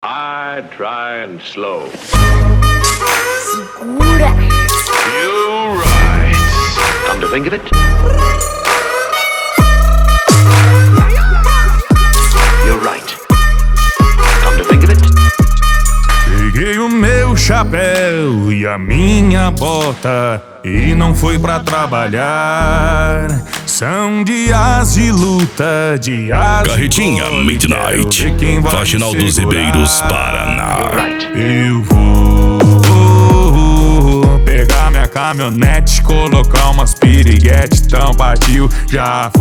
I try and slow. Segura. You're right. Come to think of it, you're right. Come to think of it. Peguei o meu chapéu e a minha bota e não fui pra trabalhar. São dias de luta, dias Carretinha de Midnight, quero ver quem vai Faxinal me dos segurar. Ribeiros, Paraná. Eu vou pegar minha caminhonete, colocar umas piriguete, então partiu, já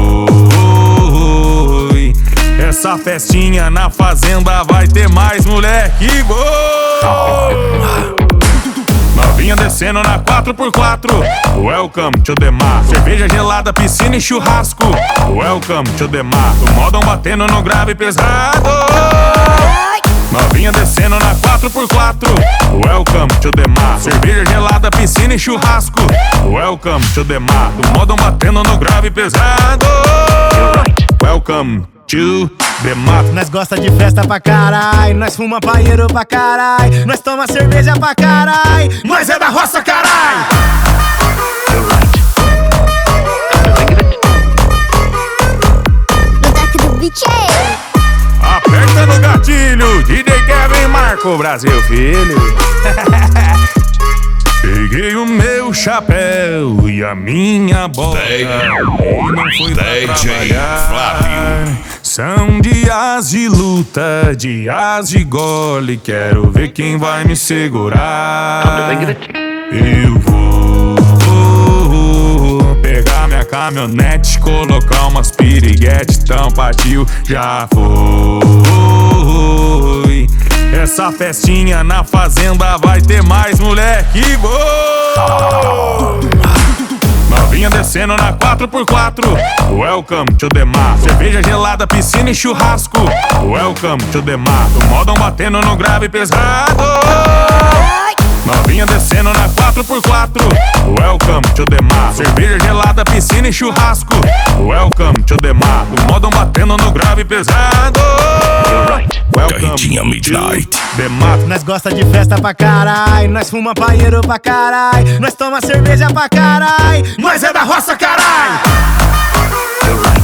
foi. Essa festinha na fazenda vai ter mais moleque, novinha descendo na 4x4. Welcome to the mar. Cerveja gelada, piscina e churrasco. Welcome to the mar. O modão batendo no grave pesado. Novinha descendo na 4x4. Welcome to the mar. Cerveja gelada, piscina e churrasco. Welcome to the mar. O modão batendo no grave pesado. Welcome to the mar. Nós gosta de festa pra carai, nós fuma paieiro pra carai, nós toma cerveja pra carai, nós é da roça carai. No toque do beat é Aperta no gatilho, DJ Kevin Marco, Brasil filho. Peguei o meu chapéu e a minha bota e não fui pra trabalhar. São dias de luta, dias de gole, quero ver quem vai me segurar. Eu vou pegar minha caminhonete, colocar umas piriguete, então partiu, já foi. Essa festinha na fazenda vai ter mais moleque, novinha descendo na 4x4. Welcome to the mar. Cerveja gelada, piscina e churrasco. Welcome to the mar. O modão batendo no grave pesado. Novinha descendo na 4x4. Welcome to the mar. Cerveja gelada, piscina e churrasco. Welcome to the mar. O modão batendo no grave pesado. Carretinha Midnight. The mar. Nós gosta de festa pra carai, nós fuma paieiro pra carai, nós toma cerveja pra carai, nós é da roça carai.